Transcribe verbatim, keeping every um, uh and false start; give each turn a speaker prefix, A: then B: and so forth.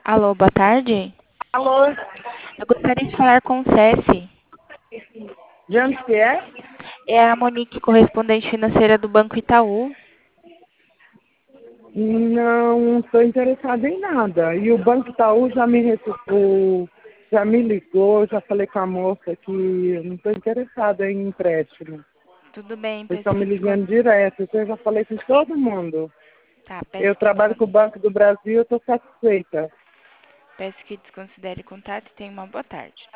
A: Alô, boa tarde.
B: Alô,
A: Eu gostaria de falar com o Cessi.
B: de onde que é?
A: É a Monique, correspondente financeira do Banco Itaú.
B: Não estou interessada em nada. E o Banco Itaú já me recebeu, já me ligou, já falei com a moça que eu não estou interessada em empréstimo.
A: Tudo bem,
B: Eles
A: peço
B: estão
A: que
B: me
A: descon...
B: ligando direto, então eu já falei com todo mundo.
A: tá, peço
B: Eu
A: que
B: trabalho
A: descon...
B: com o Banco do Brasil, eu estou satisfeita.
A: peço que desconsidere o contato e tenha uma boa tarde.